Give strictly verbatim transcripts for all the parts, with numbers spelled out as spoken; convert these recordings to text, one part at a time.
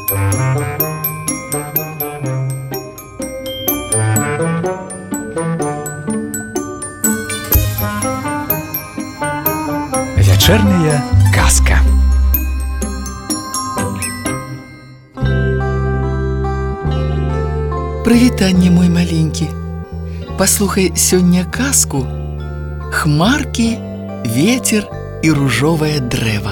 Вечерняя казка. Прывітанне, мой маленькі. Паслухай сёння казку «Хмаркі, ветер і ружовае дрэва».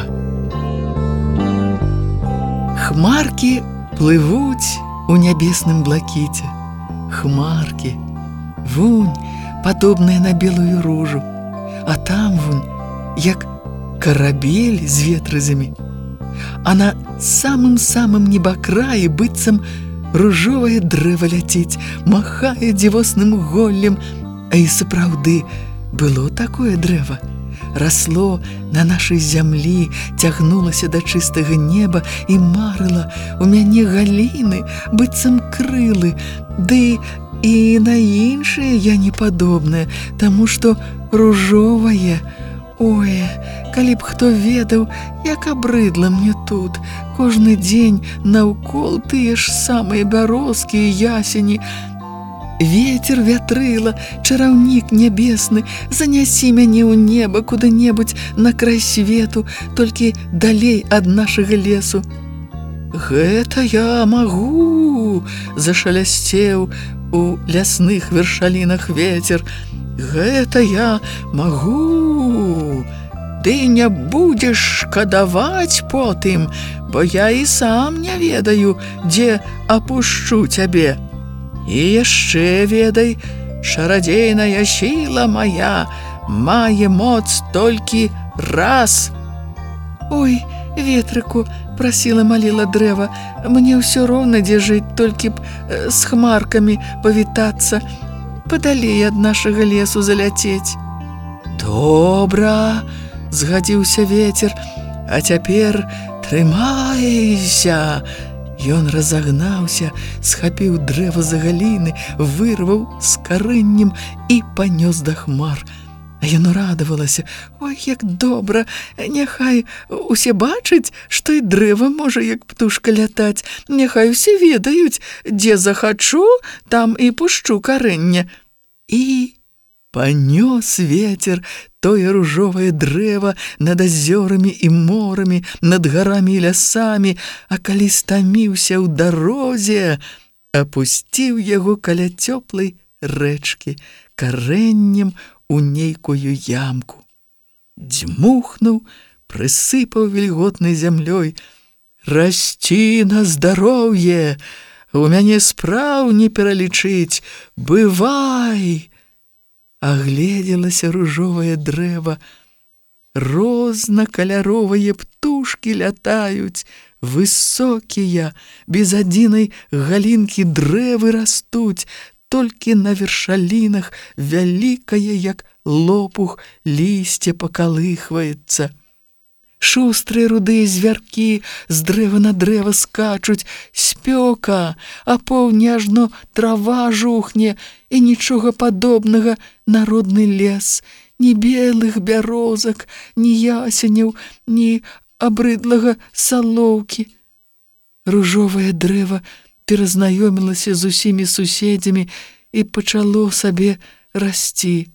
Хмаркі плывуць у нябесным блакіце. Хмаркі, вунь, падобная на белую ружу, а там вунь, як карабель з ветразамі, а на самым-самым небакраі быццам ружовае дрэва ляціць, махае дзівосным голлем. А і сапраўды было такое дрэва. Расло на нашай зямлі, цягнулася да чыстага неба і марыла у мяне галіны, быццам крылы, ды і на іншыя я не падобная, таму што ружовае. Ой, калі б хто ведаў, як абрыдла мне тут. Кожны дзень наўкол тыя ж самыя бярозкі і ясені. Ветер, вятрыла, чараўнік нябесны, занясі мяне ў неба куды-небудзь на край свету, толькі далей ад нашага лесу. Гэта я магу, зашалясцеў у лясных вершалінах ветер. Гэта я магу. Ты не будзеш шкадаваць потым, бо я і сам не ведаю, дзе апушчу цябе. І яшчэ ведай, чарадзейная сіла моя мае моц толькі раз. Ой, ветрыку, прасіла, маліла дрэва, мне ўсё роўна, дзе жыць, толькі б з хмаркамі павітацца, падалей ад нашага лесу заляцець. Добра, згадзіўся ветер, а цяпер трымайся. Ён разагнаўся, схапіў дрэва за галіны, вырваў з карэннем і панёс да хмар. А яно радавалася: ой, як добра, няхай усе бачаць, што і дрэва можа як птушка лятаць, няхай усе ведаюць, дзе захачу, там і пушчу карэнне. І панёс ветер тое ружовае дрэва над азёрамі і морамі, над гарамі і лясамі, а калі стаміўся ў дарозе, апусціў яго каля цёплай рэчкі карэннем у нейкую ямку. Дзьмухнуў, прысыпаў вільготнай зямлёй. Расці на здароўе, у мяне спраў не пералічыць, бывай! Агледзелася ружовае дрэва. Рознакаляровыя птушкі лятаюць, высокія, без адзінай галінкі дрэвы растуць, толькі на вершалінах вялікае, як лопух, лісце пакалыхваецца. Шустрыя рудыя звяркі з дрэва на дрэва скачуць, спёка, а поўдні ажно трава жухне, і нічога падобнага на родны лес, ні белых бярозак, ні ясеняў, ні абрыдлага салоўкі. Ружовае дрэва перазнаёмілася з усімі суседзямі і пачало сабе расці.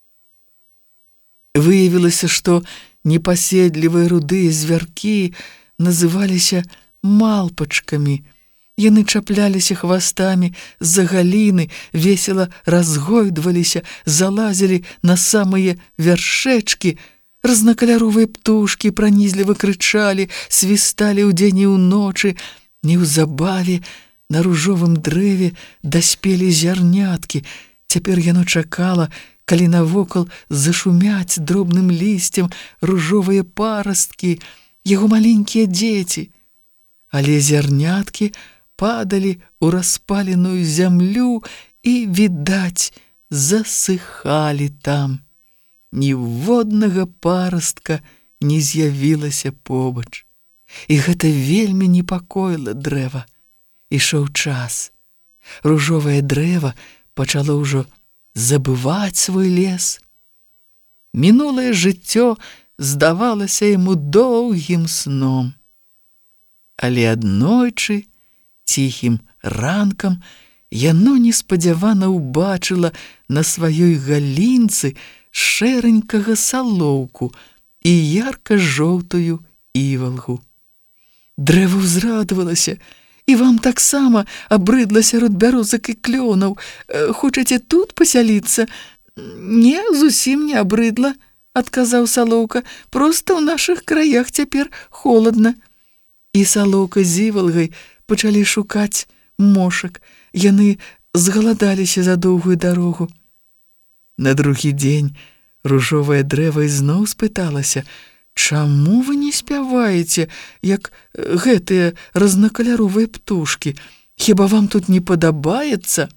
Выявілася, што непаседлівыя рудыя звяркі называліся малпачкамі. Яны чапляліся хвастамі з-за галіны, весела разгойдваліся, залазілі на самыя вяршэчкі. Разнакаляровыя птушкі пранізліва крычалі, свісталі ўдзень і ўночы. Неўзабаве на ружовым дрэве даспелі зярняткі. Цяпер яно чакала, калі навокал зашумяць дробным лісцем ружовыя парасткі, яго маленькія дзеці. Але зярняткі падалі ў распаленую зямлю і, відаць, засыхалі там. Ніводнага парастка не з'явілася побач. І гэта вельмі непакоіла дрэва. Ішоў час. Ружовае дрэва пачало ўжо забываць свой лес. Мінулае жыццё здавалася яму доўгім сном. Але аднойчы Ціхім ранкам яно неспадзявана ўбачыла на сваёй галінцы шэранькага салоўку і ярка-жоўтую івалгу. Дрэва ўзрадавалася, і вам таксама абрыдла сярод бярозак і клёнаў. Хочаце тут пасяліцца? Не, зусім не абрыдла, адказаў салоўка, проста ў нашых краях цяпер холадна. І салоўка з івалгай пачалі шукаць мошак. Яны згаладаліся за доўгую дарогу. На другі дзень ружовае дрэва ізноў спыталася: «Чаму вы не спяваеце, як гэтыя разнакаляровыя птушкі? Хіба вам тут не падабаецца?»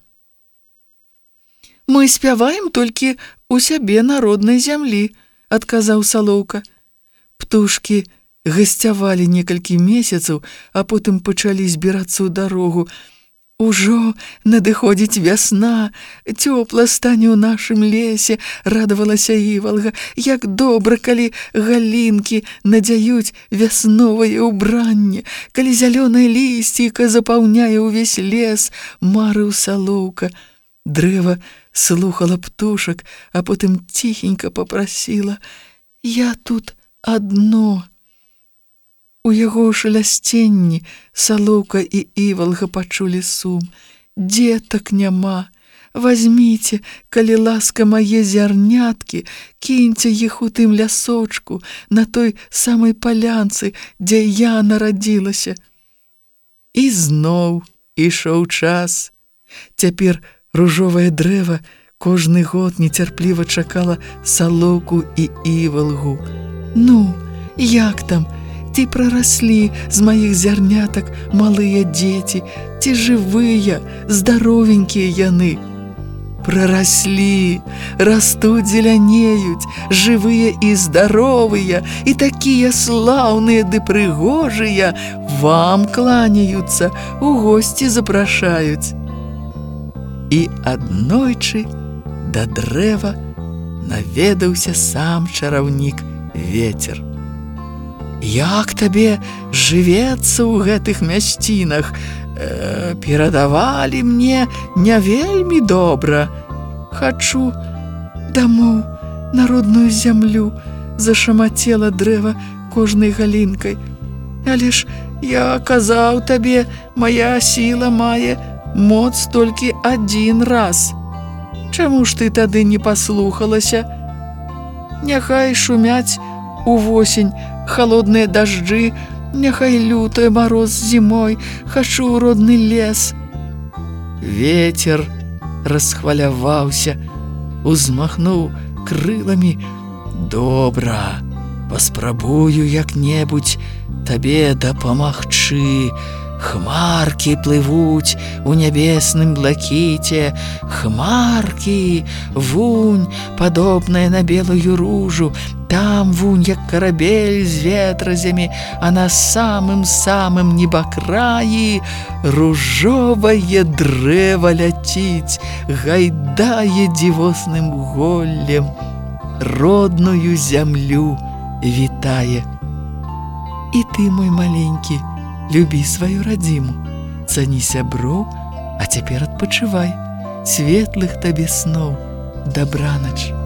«Мы спяваем толькі ў сябе на роднай зямлі», – адказаў салоўка. Птушкі гасцявалі некалькі месяцаў, а потым пачалі збірацца ў дарогу. «Ужо надыходзіць вясна, цёпла стане ў нашым лесе», – радавалася івалга. «Як добра, калі галінкі надзяюць вясновае ўбранне, калі зялёнае лісціка запаўняе ўвесь лес», – марыў салоўка. Дрэва слухала птушак, а потым ціхенька папрасіла: «Я тут адно». У яго шалясценні салоўка і івалга пачулі сум. «Дзетак няма. Вазьміце, калі ласка, мае зярняткі, кіньце іх у тым лясочку, на той самай палянцы, дзе я нарадзілася». І зноў ішоў час. Цяпер ружовае дрэва кожны год нецярпліва чакала салоўку і івалгу. «Ну, як там? Ці прараслі з маіх зярнятак малыя дзеці, ці жывыя, здаровенькія яны?» «Прараслі, растуць, зелянеюць, жывыя і здаровыя, і такія слаўныя ды прыгожыя, вам кланяюцца, у госці запрашаюць». І аднойчы да дрэва наведаўся сам чараўнік Вецер. «Як табе жывецца ў гэтых мясцінах? Э, перадавалі мне не вельмі добра. Хачу дамоў, на родную зямлю», – зашамацела дрэва кожнай галінкай. «Але ж я казаў табе, мая сіла мае моц толькі адзін раз. Чаму ж ты тады не паслухалася? Няхай шумяць увосень холодныя дажджы, няхай лютая мароз зімой, хачу родны лес». Вецер расхваляваўся, узмахнуў крыламі. «Добра, паспрабую як-небудзь табе дапамагчы. Хмаркі плывуць у нябесным блакіце, хмаркі, вунь, падобная на белую ружу, там вунь, як карабель з ветразямі, а на самым-самым небакраі ружовае дрэва ляціць, гайдае дзівосным голлем, родную зямлю вітае. І ты, мой маленькі, любі сваю радзіму, цані сяброў, а цяпер адпачывай. Светлых табе сноў, дабранач».